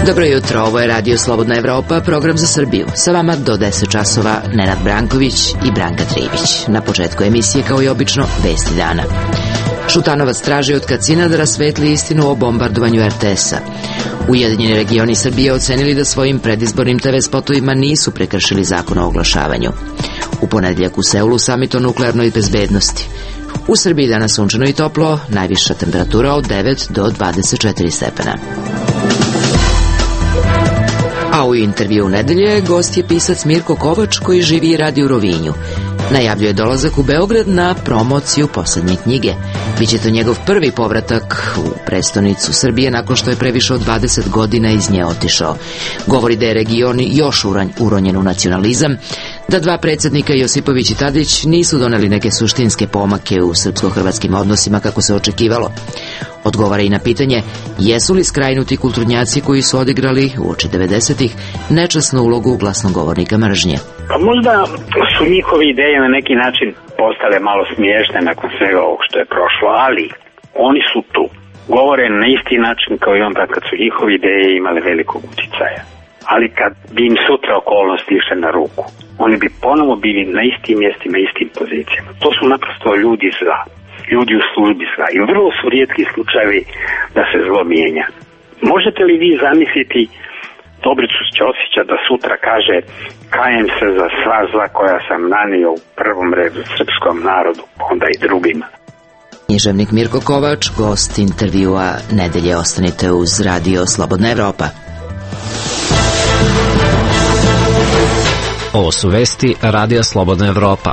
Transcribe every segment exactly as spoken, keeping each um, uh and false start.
Dobro jutro, ovo je Radio Slobodna Evropa, program za Srbiju. Sa vama do deset časova Nenad Branković i Branka Tribić. Na početku emisije, kao i obično, vesti dana. Šutanovac traži od Kacina da rasvetli istinu o bombardovanju er te es-a. Ujedinjeni regioni Srbije ocenili da svojim predizbornim te ve spotovima nisu prekršili zakon o oglašavanju. U ponedeljak u Seulu samit o nuklearnoj bezbednosti. U Srbiji danas sunčano i toplo, najviša temperatura od devet do dvadeset četiri stepena. A u intervju nedelje gost je pisac Mirko Kovač, koji živi i radi u Rovinju. Najavljuje dolazak u Beograd na promociju poslednje knjige. Biće to njegov prvi povratak u prestonicu Srbije nakon što je previše od dvadeset godina iz nje otišao. Govori da je region još uronjen u nacionalizam, da dva predsjednika, Josipović i Tadić, nisu doneli neke suštinske pomake u srpsko-hrvatskim odnosima kako se očekivalo. Odgovara i na pitanje jesu li skrajnuti kulturnjaci koji su odigrali uoči devedesetih nečasnu ulogu glasnogovornika mržnje. Pa možda su njihove ideje na neki način postale malo smiješne nakon svega ovog što je prošlo, ali oni su tu. Govore na isti način kao i onda kad su njihove ideje imale velikog uticaja. Ali kad bi im sutra okolnosti išle na ruku, oni bi ponovo bili na istim mjestima, istim pozicijama. To su naprosto ljudi zla. Ljudi u službi zla. I vrlo su rijetki slučajevi da se zlo mijenja. Možete li vi zamisliti Dobricu Ćosića da sutra kaže kajem se za sva zla koja sam nanio u prvom redu srpskom narodu, onda i drugima. Književnik Mirko Kovač, gost intervjua nedelje. Ostanite uz Radio Slobodna Evropa. Ovo su vesti Radija Slobodna Evropa.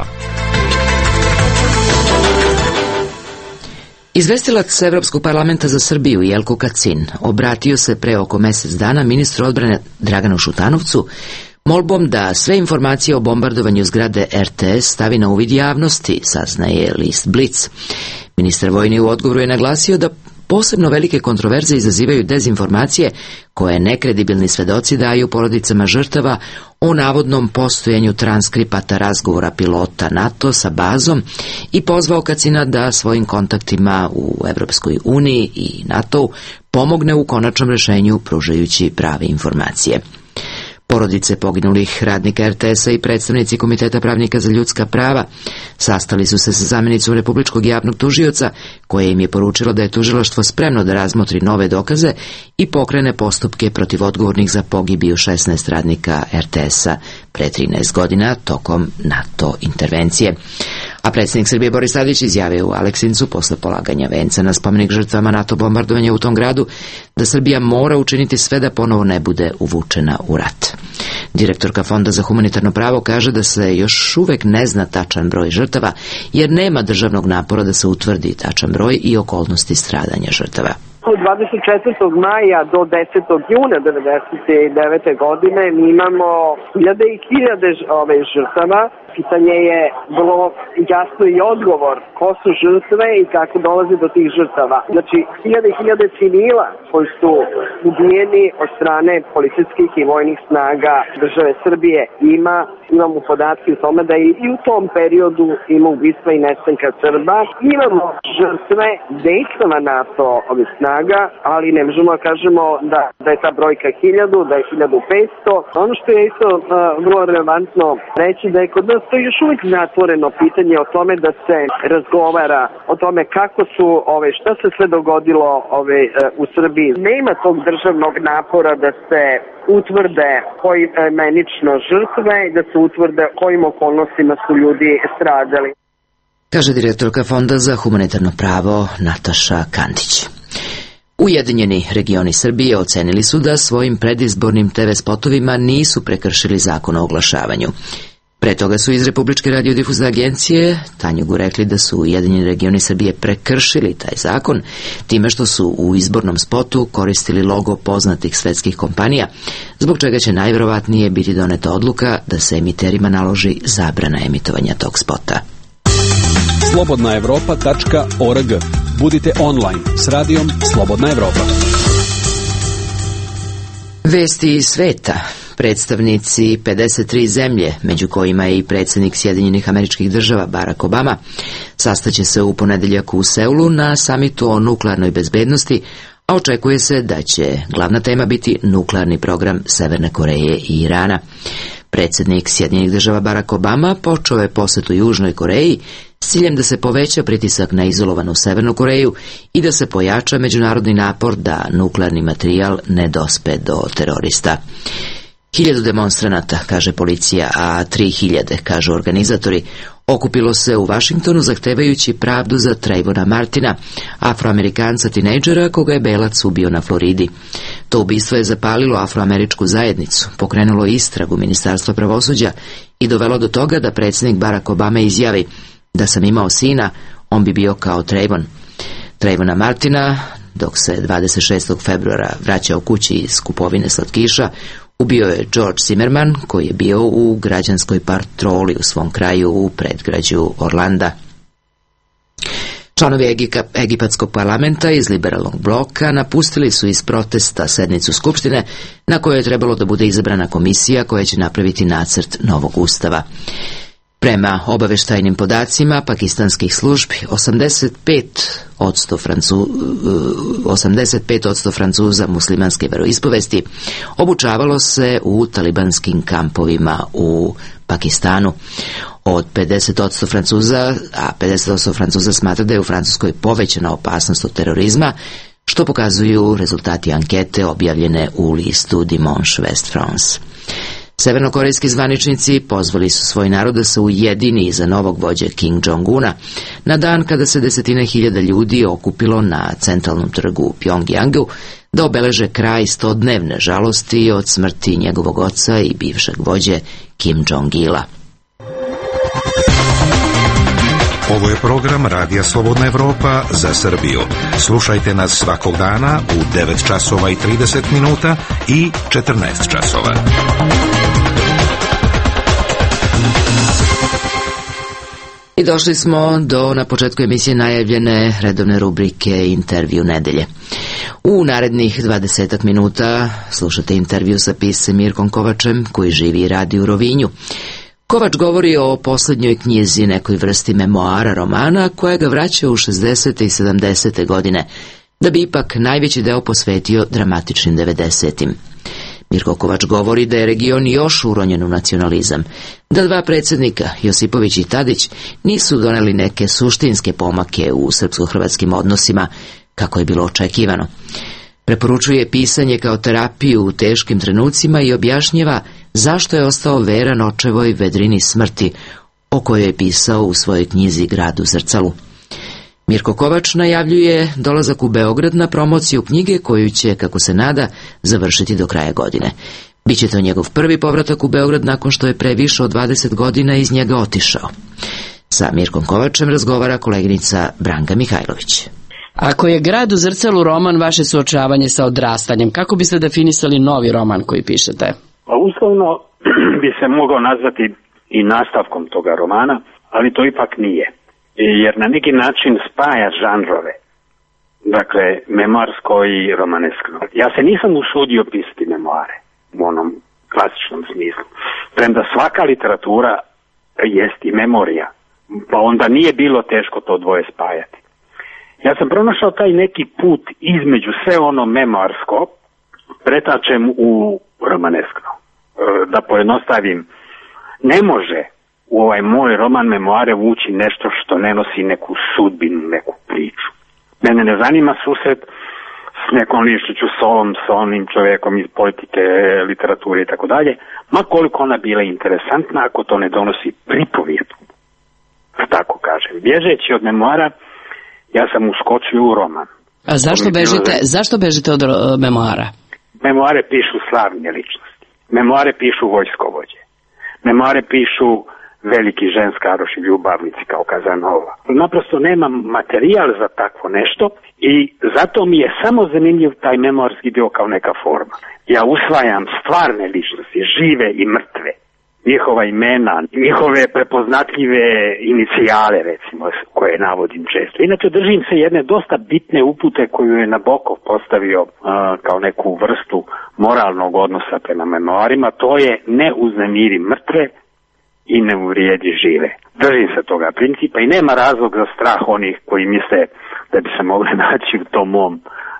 Izvestilac Evropskog parlamenta za Srbiju Jelko Kacin obratio se pre oko mjesec dana ministru odbrane Draganu Šutanovcu molbom da sve informacije o bombardovanju zgrade er te es stavi na uvid javnosti, saznaje list Blic. Ministar vojni u odgovoru je naglasio da posebno velike kontroverze izazivaju dezinformacije koje nekredibilni svedoci daju porodicama žrtava o navodnom postojanju transkripata razgovora pilota NATO sa bazom i pozvao Kacina da svojim kontaktima u Evropskoj uniji i NATO pomogne u konačnom rješenju pružajući prave informacije. Porodice poginulih radnika er te es-a i predstavnici Komiteta pravnika za ljudska prava sastali su se sa zamjenicom Republičkog javnog tužioca, koje im je poručilo da je tužilaštvo spremno da razmotri nove dokaze i pokrene postupke protiv odgovornih za pogibiju šesnaest radnika er te es-a pre trinaest godina tokom NATO intervencije. A predsjednik Srbije Boris Tadić izjavio u Aleksincu posle polaganja venca na spomenik žrtvama NATO bombardovanja u tom gradu da Srbija mora učiniti sve da ponovo ne bude uvučena u rat. Direktorka Fonda za humanitarno pravo kaže da se još uvek ne zna tačan broj žrtava, jer nema državnog napora da se utvrdi tačan broj i okolnosti stradanja žrtava. Od dvadeset četvrtog maja do desetog juna devedeset devete godine mi imamo hiljade i hiljade ove žrtava. Pitanje je vrlo jasno i odgovor ko su žrtve i kako dolaze do tih žrtava. Znači, hiljade i hiljade civila koji su ubijeni od strane policijskih i vojnih snaga države Srbije. Ima, imamo podatke o tome da i u tom periodu ima ubistva i nestanka Srba. Imamo žrtve dejstava NATO ovih snaga, ali ne možemo da kažemo da, da je ta brojka hiljadu, da je hiljadu petsto. Ono što je isto uh, vrlo relevantno reći da je kod nas to je još uvijek zatvoreno pitanje o tome da se razgovara o tome kako su, ove, šta se sve dogodilo ove, u Srbiji. Nema tog državnog napora da se utvrde poimenično žrtve i da se utvrde kojim okolnostima su ljudi stradali. Kaže direktorka Fonda za humanitarno pravo Nataša Kandić. Ujedinjeni regioni Srbije ocenili su da svojim predizbornim te ve spotovima nisu prekršili zakon o oglašavanju. Pre toga su iz Republičke radiodifuzne agencije Tanjugu rekli da su Ujedinjeni regioni Srbije prekršili taj zakon time što su u izbornom spotu koristili logo poznatih svetskih kompanija, zbog čega će najverovatnije biti doneta odluka da se emiterima naloži zabrana emitovanja tog spota. slobodna evropa tačka org. Budite online s radijom Slobodna Evropa. Vesti iz sveta. Predstavnici pedeset tri zemlje, među kojima je i predsjednik Sjedinjenih Američkih Država Barack Obama, sastaće se u ponedeljak u Seulu na samitu o nuklearnoj bezbednosti, a očekuje se da će glavna tema biti nuklearni program Severne Koreje i Irana. Predsjednik Sjedinjenih Država Barack Obama počeo je posetu Južnoj Koreji s ciljem da se poveća pritisak na izolovanu Severnu Koreju i da se pojača međunarodni napor da nuklearni materijal ne dospe do terorista. Hiljadu demonstranata, kaže policija, a tri hiljade, kažu organizatori, okupilo se u Vašingtonu zahtevajući pravdu za Trayvona Martina, afroamerikanca tinejdžera koga je belac ubio na Floridi. To ubistvo je zapalilo afroameričku zajednicu, pokrenulo istragu Ministarstva pravosuđa i dovelo do toga da predsjednik Barack Obama izjavi: da sam imao sina, on bi bio kao Trayvon. Trayvona Martina, dok se dvadeset šestog februara vraćao kući iz kupovine slatkiša, ubio je George Zimmerman, koji je bio u građanskoj patroli u svom kraju u predgrađu Orlanda. Članovi Egika, Egipatskog parlamenta iz liberalnog bloka napustili su iz protesta sednicu Skupštine, na kojoj je trebalo da bude izabrana komisija koja će napraviti nacrt novog ustava. Prema obaveštajnim podacima pakistanskih službi, osamdeset pet odsto Francu, osamdeset pet odsto Francuza muslimanske veroispovesti obučavalo se u talibanskim kampovima u Pakistanu. Od pedeset odsto Francuza, a pedeset odsto Francuza smatra da je u Francuskoj povećana opasnost od terorizma, što pokazuju rezultati ankete objavljene u listu Dimanche West France. Severnokorejski zvaničnici pozvali su svoj narod da se ujedini za novog vođe Kim Jong-una na dan kada se desetine hiljada ljudi okupilo na centralnom trgu u Pjongjangu da obeleže kraj stodnevne žalosti od smrti njegovog oca i bivšeg vođe Kim Jong-ila. Ovo je program Radija Slobodna Evropa za Srbiju. Slušajte nas svakog dana u devet časova i trideset minuta i četrnaest časova. I došli smo do na početku emisije najavljene redovne rubrike Intervju nedelje. U narednih dvadesetak minuta slušate intervju sa piscem Mirkom Kovačem, koji živi i radi u Rovinju. Kovač govori o posljednjoj knjizi, nekoj vrsti memoara romana, koja ga vraća u šezdesete i sedamdesete godine, da bi ipak najveći deo posvetio dramatičnim devedesetim. Mirko Kovač govori da je region još uronjen u nacionalizam, da dva predsjednika, Josipović i Tadić, nisu doneli neke suštinske pomake u srpsko-hrvatskim odnosima, kako je bilo očekivano. Preporučuje pisanje kao terapiju u teškim trenucima i objašnjava zašto je ostao veran očevoj vedrini smrti, o kojoj je pisao u svojoj knjizi Grad u zrcalu. Mirko Kovač najavljuje dolazak u Beograd na promociju knjige koju će, kako se nada, završiti do kraja godine. Biće to njegov prvi povratak u Beograd nakon što je pre više od dvadeset godina iz njega otišao. Sa Mirkom Kovačem razgovara koleginica Branka Mihajlović. Ako je Grad u zrcalu roman vaše suočavanje sa odrastanjem, kako biste definisali novi roman koji pišete? Pa uslovno bi se mogao nazvati i nastavkom toga romana, ali to ipak nije. Jer na neki način spaja žanrove, dakle memoarsko i romaneskno. Ja se nisam usudio pisati memoare u onom klasičnom smislu, premda svaka literatura jest i memorija, pa onda nije bilo teško to dvoje spajati. Ja sam pronašao taj neki put između sve ono memoarsko, pretačem u romaneskno. Da pojednostavim, ne može u ovaj moj roman memoare vući nešto što ne nosi neku sudbinu, neku priču. Mene ne zanima susret s nekom ličnošću, s ovom, s onim čovjekom iz politike, literature i tako dalje, ma koliko ona bila interesantna ako to ne donosi pripovjetku. Tako kažem. Bježeći od memoara, ja sam uskočio u roman. A zašto bežite, zašto bežite od memoara? Memoare pišu slavne ličnosti. Memoare pišu vojskovođe. Memoare pišu veliki ženskaroši ljubavnici kao Kazanova. Naprosto nemam materijal za takvo nešto i zato mi je samo zanimljiv taj memoarski dio kao neka forma. Ja usvajam stvarne ličnosti, žive i mrtve. Njihova imena, njihove prepoznatljive inicijale, recimo, koje navodim često. Inače, držim se jedne dosta bitne upute koju je Nabokov postavio uh, kao neku vrstu moralnog odnosa prema memoarima. To je ne uznemiri mrtve i ne uvrijedi žive. Držim se toga principa i nema razlog za strah onih koji misle da bi se mogli naći u tom mom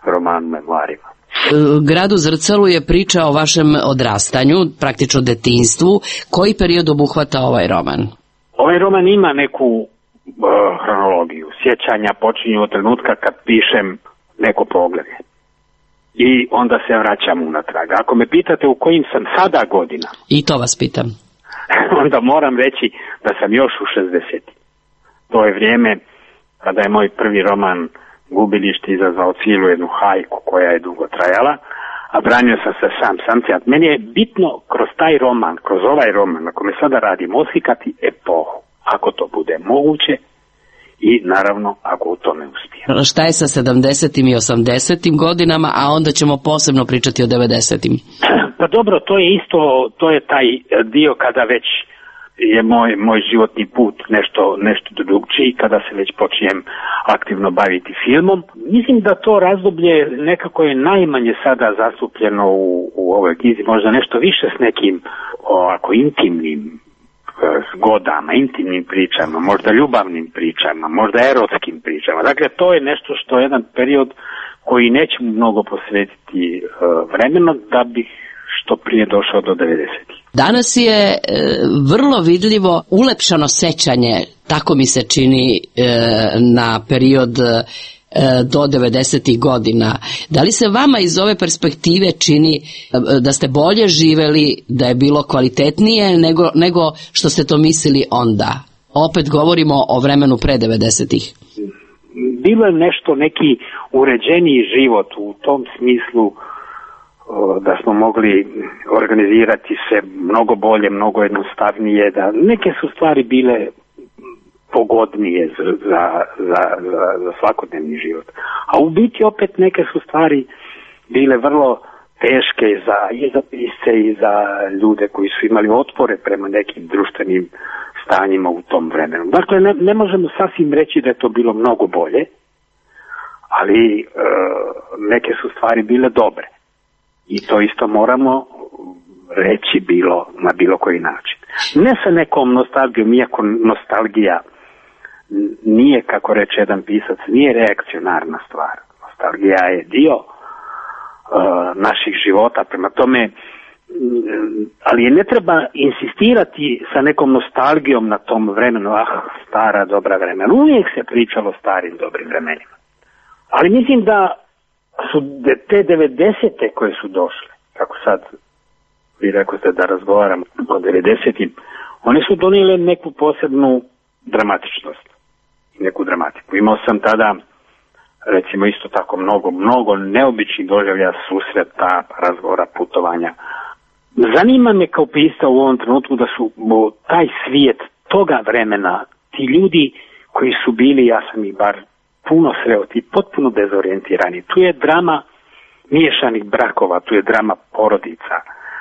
roman memoarima. Grad u zrcalu je priča o vašem odrastanju, praktično detinjstvu. Koji period obuhvata ovaj roman? Ovaj roman ima neku uh, hronologiju. Sjećanja počinju od trenutka kad pišem neko poglavlje. I onda se vraćam unatrag. Ako me pitate u kojim sam sada godina, i to vas pitam, onda moram reći da sam još u šezdesetim. To je vrijeme kada je moj prvi roman Gubilište izazvao cijelu jednu hajku koja je dugo trajala, a branio sam se sam samcijat. Meni je bitno kroz taj roman, kroz ovaj roman na kome sada radim, oslikati epohu, ako to bude moguće i naravno ako u tome uspijem. Šta je sa sedamdesetim i osamdesetim godinama, a onda ćemo posebno pričati o devedesetim? Pa dobro, to je isto, to je taj dio kada već je moj, moj životni put nešto, nešto drugčiji, kada se već počinjem aktivno baviti filmom. Mislim da to razdoblje nekako je najmanje sada zastupljeno u, u ovoj knjizi, možda nešto više s nekim ovako intimnim zgodama, intimnim pričama, možda ljubavnim pričama, možda erotskim pričama. Dakle, to je nešto što je jedan period koji nećemo mnogo posvetiti uh, vremena da bih što prije došao do devedesetih. Danas je e, vrlo vidljivo ulepšano sećanje, tako mi se čini, e, na period e, do devedesetih godina. Da li se vama iz ove perspektive čini e, da ste bolje živeli, da je bilo kvalitetnije nego, nego što ste to mislili onda? Opet govorimo o vremenu pre devedesetih. Bilo je nešto, neki uređeniji život u tom smislu da smo mogli organizirati se mnogo bolje, mnogo jednostavnije, da neke su stvari bile pogodnije za, za, za, za svakodnevni život. A u biti opet neke su stvari bile vrlo teške za, i za pisce i za ljude koji su imali otpore prema nekim društvenim stanjima u tom vremenu. Dakle, ne, ne možemo sasvim reći da je to bilo mnogo bolje, ali e, neke su stvari bile dobre. I to isto moramo reći bilo na bilo koji način. Ne sa nekom nostalgijom, iako nostalgija nije, kako reče jedan pisac, nije reakcionarna stvar. Nostalgija je dio uh, naših života, prema tome, ali je ne treba insistirati sa nekom nostalgijom na tom vremenu, ah, stara dobra vremena. Uvijek se pričalo o starim dobrim vremenima. Ali mislim da su te devedesete koje su došle, kako sad vi rekao ste da razgovaramo o devedesetim, one su donijele neku posebnu dramatičnost i neku dramatiku. Imao sam tada, recimo isto tako mnogo, mnogo neobičnih doživlja, susreta, razgovora, putovanja. Zanima me kao pisca u ovom trenutku da su taj svijet toga vremena, ti ljudi koji su bili, ja sam ih bar puno sreo, ti potpuno dezorijentirani. Tu je drama miješanih brakova, tu je drama porodica.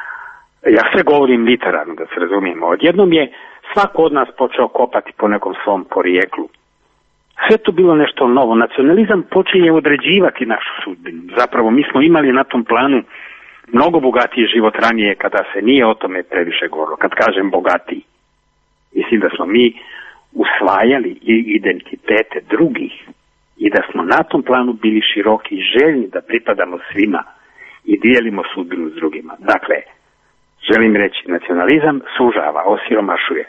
Ja sve govorim literarno, da se razumijemo. Odjednom je svako od nas počeo kopati po nekom svom porijeklu. Sve to bilo nešto novo. Nacionalizam počinje određivati našu sudbinu. Zapravo mi smo imali na tom planu mnogo bogatiji život ranije kada se nije o tome previše govorilo. Kad kažem bogatiji, mislim da smo mi usvajali i identitete drugih i da smo na tom planu bili široki i željni da pripadamo svima i dijelimo sudbinu s drugima. Dakle, želim reći, nacionalizam sužava, osiromašuje.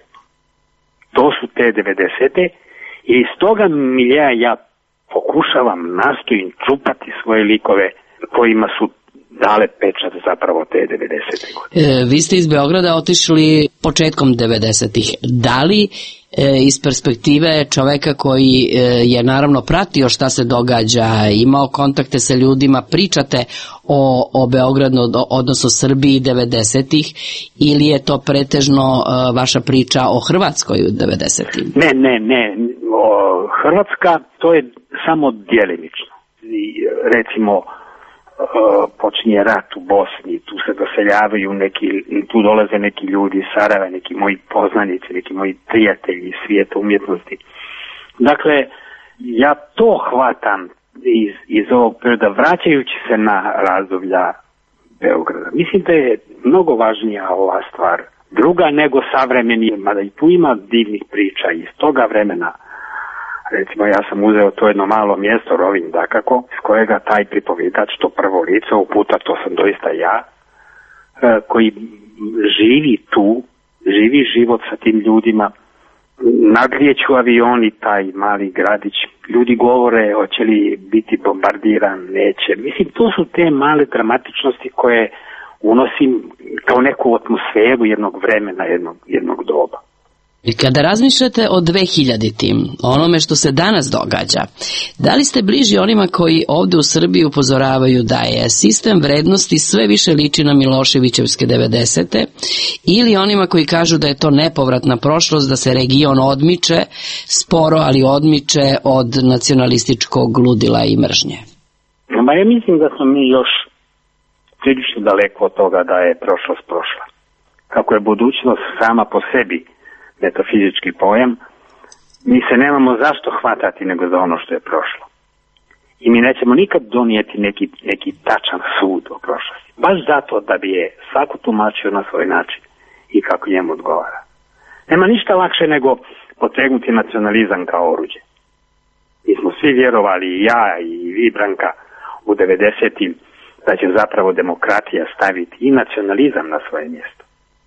To su te devedesete i iz toga miljeja ja pokušavam, nastojim čupati svoje likove kojima su dale pečat zapravo te devedesete godine. E, vi ste iz Beograda otišli početkom devedesetih. Da li e, iz perspektive čoveka koji e, je naravno pratio šta se događa, imao kontakte sa ljudima, pričate o, o Beogradu, odnosno Srbiji devedesetih, ili je to pretežno e, vaša priča o Hrvatskoj u devedesetim? Ne, ne, ne. O, Hrvatska to je samo djelimično. I, recimo, počinje rat u Bosni, tu se doseljavaju neki, tu dolaze neki ljudi iz Sarajeva, neki moji poznanici, neki moji prijatelji iz svijeta umjetnosti. Dakle, ja to hvatam iz, iz ovog perioda, vraćajući se na razdoblja Beograda. Mislim da je mnogo važnija ova stvar druga nego savremeni, mada i tu ima divnih priča iz toga vremena. recimo ja sam uzeo to jedno malo mjesto, Rovinj dakako, s kojega taj pripovjedač, to prvo lice, ovog puta to sam doista ja, koji živi tu, živi život sa tim ljudima, nadlijeću avioni taj mali gradić, ljudi govore hoće li biti bombardiran, neće. Mislim, to su te male dramatičnosti koje unosim kao neku atmosferu jednog vremena, jednog, jednog doba. I kada razmišljate o dvehiljaditim, onome što se danas događa, da li ste bliži onima koji ovdje u Srbiji upozoravaju da je sistem vrednosti sve više liči na Miloševićevske devedesete, ili onima koji kažu da je to nepovratna prošlost, da se region odmiče, sporo ali odmiče od nacionalističkog ludila i mržnje? Ma ja mislim da smo mi još prilično daleko od toga da je prošlost prošla. Kako je budućnost sama po sebi metafizički pojam, mi se nemamo zašto hvatati nego za ono što je prošlo. I mi nećemo nikad donijeti neki, neki tačan sud o prošlosti. Baš zato da bi je svako tumačio na svoj način i kako njemu odgovara. Nema ništa lakše nego potegnuti nacionalizam kao oruđe. Mi smo svi vjerovali, i ja i vi, Branka, u devedesetim, da će zapravo demokratija staviti i nacionalizam na svoje mjesto.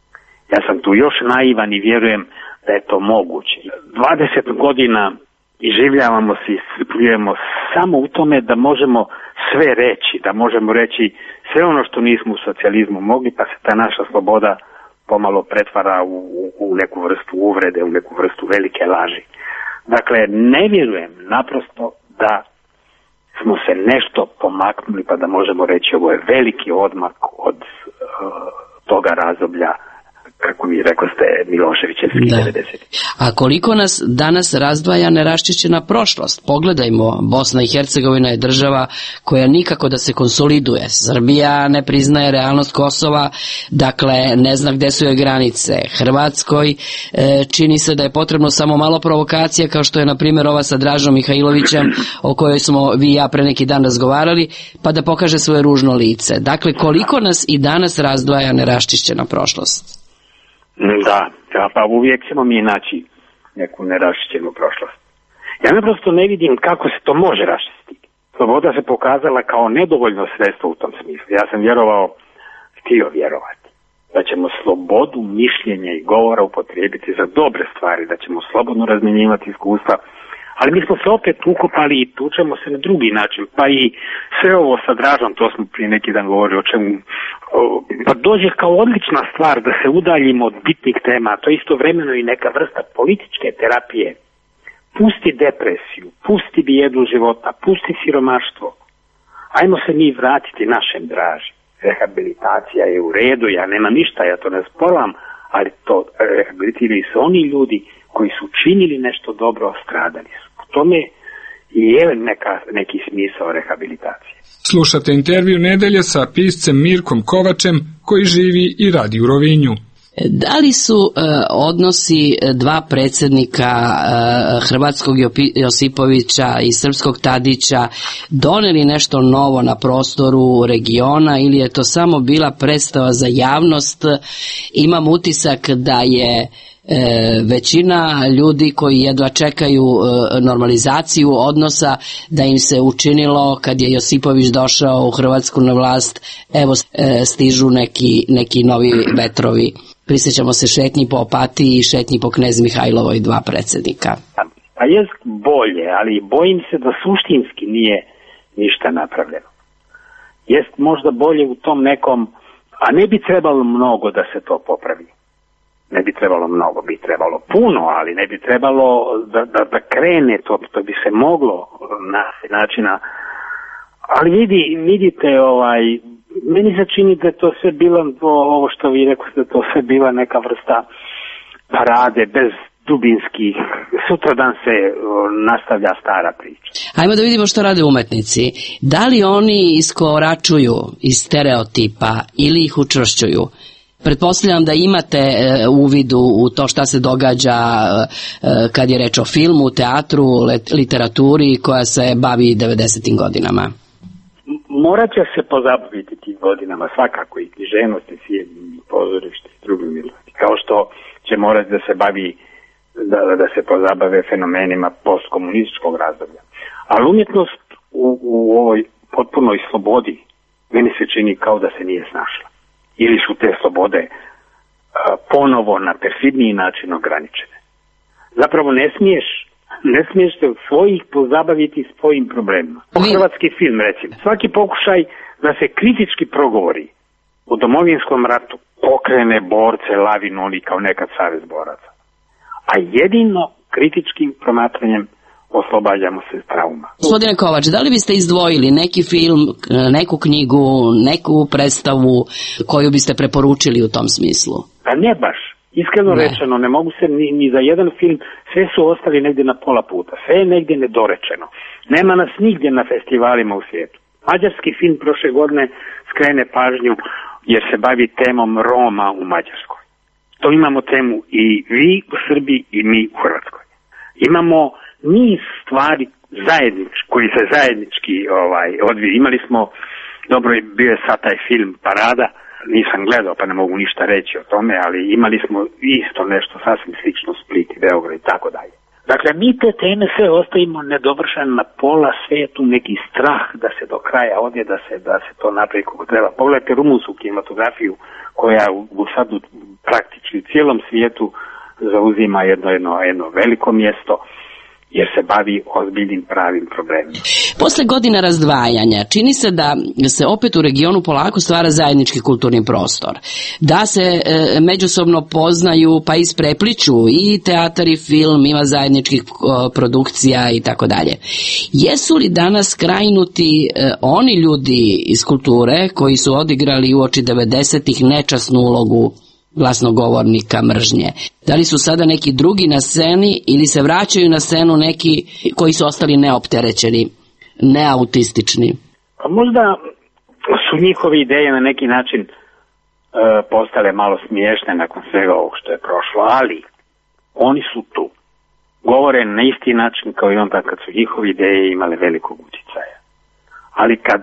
Ja sam tu još naivan i vjerujem da je to moguće. dvadeset godina iživljavamo se i iscrpljujemo samo u tome da možemo sve reći, da možemo reći sve ono što nismo u socijalizmu mogli, pa se ta naša sloboda pomalo pretvara u, u neku vrstu uvrede, u neku vrstu velike laži. Dakle, ne vjerujem naprosto da smo se nešto pomaknuli pa da možemo reći ovo je veliki odmak od uh, toga razdoblja, kako mi rekao ste, Miloševićevskih devedesetih. A koliko nas danas razdvaja neraščišćena prošlost? Pogledajmo, Bosna i Hercegovina je država koja nikako da se konsoliduje. Srbija ne priznaje realnost Kosova, dakle ne zna gde su joj granice. Hrvatskoj e, čini se da je potrebno samo malo provokacija, kao što je na primjer ova sa Dražom Mihajlovićem, o kojoj smo vi i ja pre neki dan razgovarali, pa da pokaže svoje ružno lice. Dakle, koliko nas i danas razdvaja neraščišćena prošlost? Da, pa uvijek ćemo mi naći neku neraščišćenu prošlost. Ja naprosto ne vidim kako se to može raščistiti. Sloboda se pokazala kao nedovoljno sredstvo u tom smislu. Ja sam vjerovao, htio vjerovati, da ćemo slobodu mišljenja i govora upotrijebiti za dobre stvari, da ćemo slobodno razmjenjivati iskustva, ali mi smo se opet ukopali i tučemo se na drugi način, pa i sve ovo sa Dražom, to smo prije neki dan govorili o čemu, o, pa dođe kao odlična stvar da se udaljimo od bitnih tema, to je istovremeno i neka vrsta političke terapije. Pusti depresiju, pusti bijedu života, pusti siromaštvo. Ajmo se mi vratiti našem Draži. Rehabilitacija je u redu, ja nema ništa, ja to ne sporam, ali to rehabilitiraju se oni ljudi koji su činili nešto dobro, stradali su. U tome je neka, neki smisao rehabilitacije. Slušate intervju nedelje sa piscem Mirkom Kovačem, koji živi i radi u Rovinju. Da li su e, odnosi dva predsjednika e, hrvatskog Josipovića i srpskog Tadića doneli nešto novo na prostoru regiona, ili je to samo bila predstava za javnost? Imam utisak da je E, većina ljudi koji jedva čekaju e, normalizaciju odnosa, da im se učinilo kad je Josipović došao u Hrvatsku na vlast, evo e, stižu neki, neki novi vetrovi. Prisjećamo se šetnji po Opatiji i šetnji po Knez Mihajlovoj, dva predsjednika. Pa jest bolje, ali bojim se da suštinski nije ništa napravljeno. Jest možda bolje u tom nekom, a ne bi trebalo mnogo da se to popravi. Ne bi trebalo mnogo, bi trebalo puno, ali ne bi trebalo da, da, da krene to, to bi se moglo na načina. Ali vidi, vidite, ovaj, meni se čini da je to sve bilo, ovo što vi rekli, da to sve bila neka vrsta parade bez dubinskih, sutradan se o, nastavlja stara priča. Ajmo da vidimo što rade umetnici. Da li oni iskoračuju iz stereotipa ili ih učvršćuju? Pretpostavljam da imate e, uvidu u to šta se događa e, kad je reč o filmu, teatru, let, literaturi koja se bavi devedesetim godinama. Morat će se pozabaviti tim godinama, svakako i književnost i svijet, i pozorište i drugim. Kao što će morati da se bavi da, da se pozabave fenomenima postkomunističkog razdoblja. Ali umjetnost u, u ovoj potpunoj slobodi meni se čini kao da se nije snašla. Ili su te slobode a, ponovo na perfidniji način ograničene. Zapravo ne smiješ, ne smiješ se od svojih pozabaviti svojim problemima. Hrvatski film, recimo. Svaki pokušaj da se kritički progovori o domovinskom ratu pokrene borce lavinu, oni kao nekad savez boraca. A jedino kritičkim promatranjem oslobađamo se trauma. Gospodine Kovač, da li biste izdvojili neki film, neku knjigu, neku predstavu koju biste preporučili u tom smislu? Pa ne baš. Iskreno ne. Rečeno, ne mogu se ni, ni za jedan film, sve su ostali negdje na pola puta, sve je negdje nedorečeno. Nema nas nigdje na festivalima u svijetu. Mađarski film prošle godine skrene pažnju jer se bavi temom Roma u Mađarskoj. To imamo temu i vi u Srbiji i mi u Hrvatskoj. Imamo niz stvari zajednički, koji se zajednički ovaj, odvije. Imali smo, dobro je bio je sad taj film Parada, nisam gledao pa ne mogu ništa reći o tome, ali imali smo isto nešto sasvim slično Split i Beograd i tako dalje. Dakle, mi te teme sve ostavimo nedovršene na pola, sve je tu neki strah da se do kraja odje, da se, da se to napravi kako treba. Pogledajte rumunsku kinematografiju koja u, u sad praktički u cijelom svijetu zauzima jedno, jedno, jedno veliko mjesto, jer se bavi ozbiljnim pravim problemima. Posle godina razdvajanja čini se da se opet u regionu polako stvara zajednički kulturni prostor. Da se e, međusobno poznaju pa isprepliču i teatar i film, ima zajedničkih o, produkcija i tako dalje. Jesu li danas krajnuti e, oni ljudi iz kulture koji su odigrali uoči devedesetih nečasnu ulogu glasnogovornika mržnje? Da li su sada neki drugi na sceni ili se vraćaju na scenu neki koji su ostali neopterećeni, neautistični? Možda su njihove ideje na neki način e, postale malo smiješne nakon svega ovog što je prošlo, ali oni su tu. Govore na isti način kao i onda kad su njihove ideje imale velikog utjecaja. Ali kad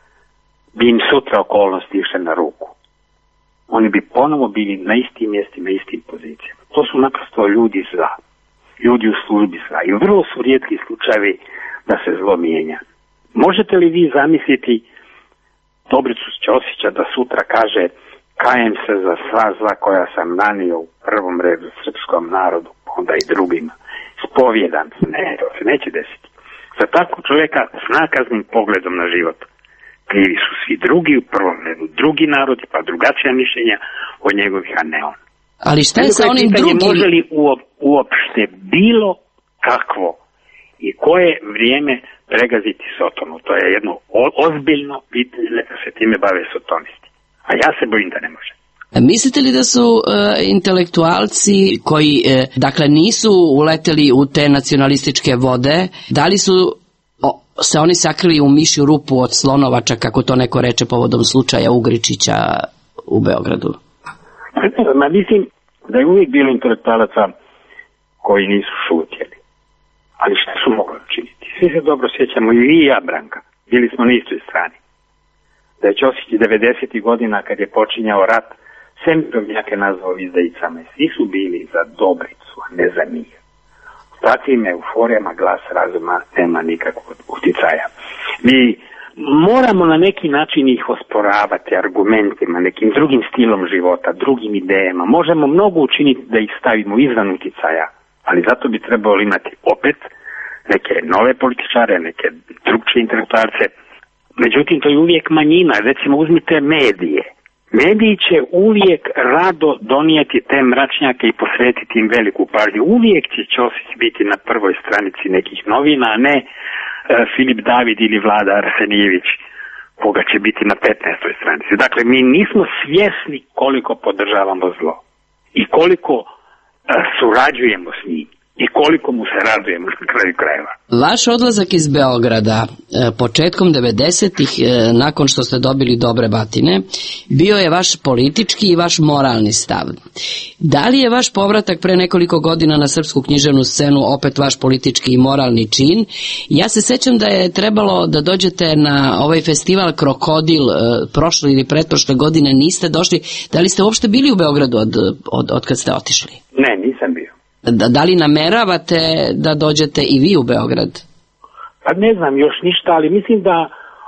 bi im sutra okolnosti išle na ruku, oni bi ponovo bili na istim mjestima, istim pozicijama. To su naprosto ljudi zla, ljudi u službi zla i vrlo su rijetki slučajevi da se zlo mijenja. Možete li vi zamisliti Dobricu Ćosića da sutra kaže kajem se za sva zla koja sam nanio u prvom redu srpskom narodu, onda i drugima. Spovjedam se, ne, to se neće desiti. Za takvog čovjeka s nakaznim pogledom na život krivi su svi drugi, u prvom redu drugi narodi, pa drugačija mišljenja od njegovih, a ne on. Ali šta je sa onim drugim? Može li uopšte bilo kakvo i koje vrijeme pregaziti Sotonu? To je jedno ozbiljno pitanje, neka se time bave sotonisti. A ja se bojim da ne može. Mislite li da su e, intelektualci koji, e, dakle, nisu uleteli u te nacionalističke vode, da li su o, se oni sakrili u mišju rupu od slonovača, kako to neko reče povodom slučaja Ugričića u Beogradu? Ma mislim da je uvijek bilo intelektualaca koji nisu šutjeli. Ali šta su mogli učiniti? Svi se dobro sjećamo, i vi i ja, Branka, bili smo na istoj strani. Da je Ćosić devedesetih godina, kad je počinjao rat, sve mirovnjake nazvao izdajicama i svi su bili za Dobricu, a ne za mir. U takvim euforijama glas razuma nema nikakvog uticaja. Mi moramo na neki način ih osporavati argumentima, nekim drugim stilom života, drugim idejama. Možemo mnogo učiniti da ih stavimo izvan uticaja, ali zato bi trebalo imati opet neke nove političare, neke drugčije intelektualce. Međutim, to je uvijek manjina. Recimo, uzmite medije. Mediji će uvijek rado donijeti te mračnjake i posvetiti im veliku pažnju. Uvijek će Ćosić biti na prvoj stranici nekih novina, a ne e, Filip David ili Vlada Arsenijević, koga će biti na petnaestoj stranici. Dakle, mi nismo svjesni koliko podržavamo zlo i koliko e, surađujemo s njim i koliko mu se radujemo na kraju krajeva. Vaš odlazak iz Beograda početkom devedesetih, nakon što ste dobili dobre batine, bio je vaš politički i vaš moralni stav. Da li je vaš povratak pre nekoliko godina na srpsku književnu scenu opet vaš politički i moralni čin? Ja se sećam da je trebalo da dođete na ovaj festival Krokodil prošle ili pretprošle godine, niste došli. Da li ste uopšte bili u Beogradu od, od, od kad ste otišli? Ne, nisam bio. Da, da li nameravate da dođete i vi u Beograd? Pa ne znam još ništa, ali mislim da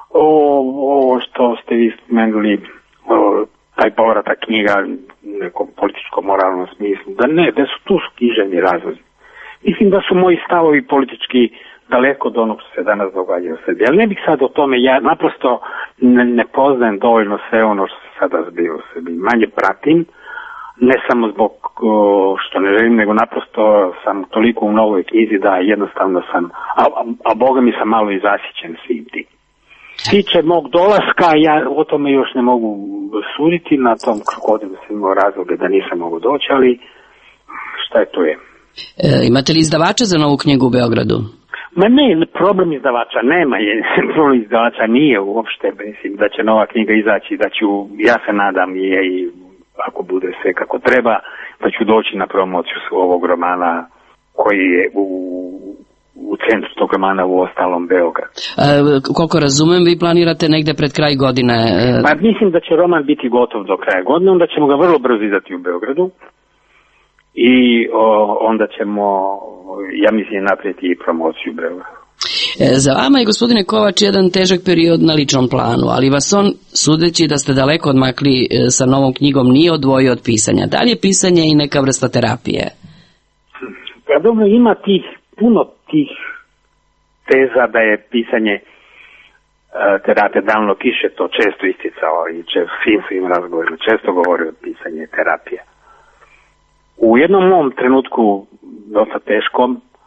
ovo što ste vi spomenuli, o, taj povratak knjiga u nekom političko-moralnom smislu, da ne, da su tu književni razlozi. Mislim da su moji stavovi politički daleko od onog što se danas događa u Srbiji. Ali ne bih sad o tome, ja naprosto ne, ne poznajem dovoljno sve ono što se sada zbiva u Srbiji. Manje pratim, ne samo zbog o, što ne želim, nego naprosto sam toliko u novoj knjizi da jednostavno sam, a, a, a boga mi sam malo i zasićen svim tim. Tiče mog dolaska, ja o tome još ne mogu suditi, na tom godinu sam imao razloge da nisam mogu doći, ali šta je to je. E, imate li izdavača za novu knjigu u Beogradu? Ma ne, problem izdavača nema, je, problem izdavača nije uopšte, mislim da će nova knjiga izaći, da ću, ja se nadam i, i ako bude sve kako treba, da ću doći na promociju ovog romana koji je u, u centru tog romana u ostalom Beograd. E, koliko razumem, vi planirate negde pred kraj godine? E... Ma mislim da će roman biti gotov do kraja godine, onda ćemo ga vrlo brzo izdati u Beogradu. I o, onda ćemo, ja mislim, naprijeti i promociju Beograda. E, za vama je, gospodine Kovač, jedan težak period na ličnom planu, ali vas on, sudeći da ste daleko odmakli e, sa novom knjigom, nije odvojio od pisanja. Da li je pisanje i neka vrsta terapije? Pa dobro, ima tih, puno tih teza da je pisanje e, terapije. Davno Kiš je to često isticao i često, svim svim razgovorima često govori o pisanje terapije. U jednom mom trenutku, dosta teškom,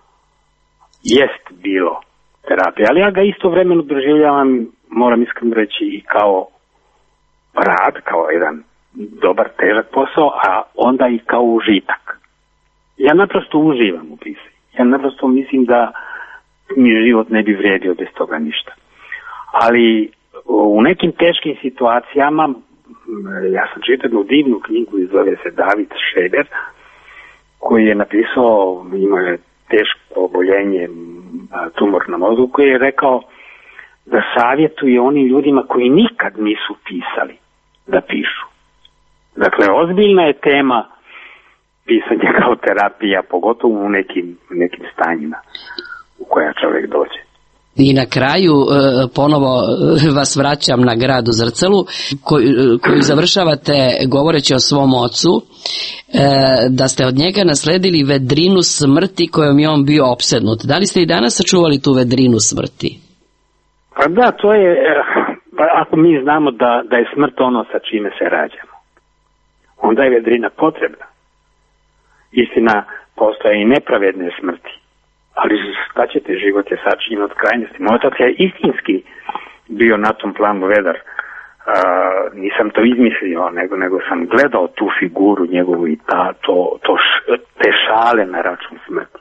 jest bilo terapija, ali ja ga istovremeno doživljavam, moram iskreno reći, i kao rad, kao jedan dobar, težak posao, a onda i kao užitak. Ja naprosto uživam u pisanju. Ja naprosto mislim da mi život ne bi vrijedio bez toga ništa. Ali u nekim teškim situacijama, ja sam čitao jednu divnu knjigu, zove se David Šeber, koji je napisao, imao je teško oboljenje, tumor na mozgu, koji je rekao da savjetuje onim ljudima koji nikad nisu pisali da pišu. Dakle, ozbiljna je tema pisanja kao terapija, pogotovo u nekim, nekim stanjima u koja čovjek dođe. I na kraju ponovo vas vraćam na grad u Zrcalu koju, koju završavate govoreći o svom ocu, da ste od njega nasledili vedrinu smrti kojom je on bio opsednut. Da li ste i danas sačuvali tu vedrinu smrti? Pa da, to je, ako mi znamo da, da je smrt ono sa čime se rađamo, onda je vedrina potrebna. Istina, postoje i nepravedne smrti. Ali šta ćete, život je sačinjen od krajnosti. Moj otac je istinski bio na tom planu vedar. Uh, nisam to izmislio, nego, nego sam gledao tu figuru njegovu i ta, to, to š, te šale na račun smrti.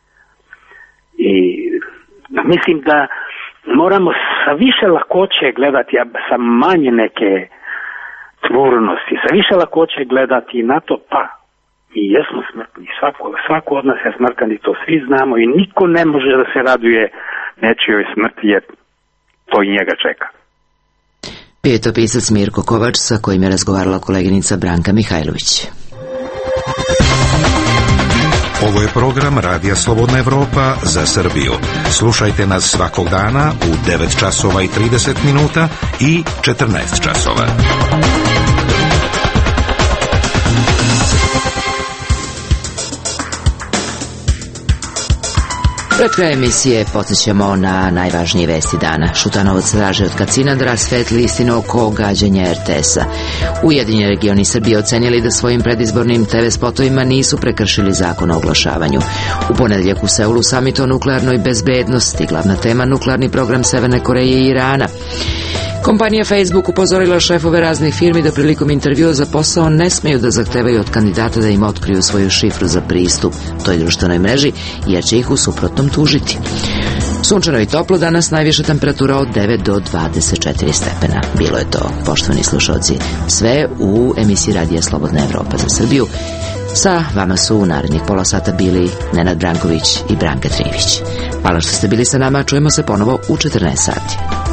I mislim da moramo sa više lakoće gledati, a sa manje neke tvornosti, sa više lakoće gledati na to, pa i jesmo smrtni, svako, svako od nas je smrtan i to svi znamo i niko ne može da se raduje nečijoj smrti jer to i njega čeka. Bio je to pisac Mirko Kovač sa kojim je razgovarala koleginica Branka Mihajlović. Ovo je program Radija Slobodna Evropa za Srbiju. Slušajte nas svakog dana u devet časova i trideset minuta i četrnaest časova. Pred kraj emisije podsjećamo na najvažnije vesti dana. Šutanovac traži od Kacina da rasvetli istinu oko gađanja er te es-a. Ujedinjeni regioni Srbije ocenili da svojim predizbornim te ve spotovima nisu prekršili zakon o oglašavanju. U ponedeljak u Seulu samit o nuklearnoj bezbednosti, glavna tema nuklearni program Severne Koreje i Irana. Kompanija Facebook upozorila šefove raznih firmi da prilikom intervjua za posao ne smeju da zahtevaju od kandidata da im otkriju svoju šifru za pristup toj društvenoj mreži, jer će ih u suprotnom tužiti. Sunčano i toplo danas, najviša temperatura od devet do dvadeset četiri stepena. Bilo je to, poštovani slušalci, sve u emisiji Radija Slobodna Evropa za Srbiju. Sa vama su u narednih pola sata bili Nenad Branković i Branka Trivić. Hvala što ste bili sa nama, čujemo se ponovo u četrnaest sati.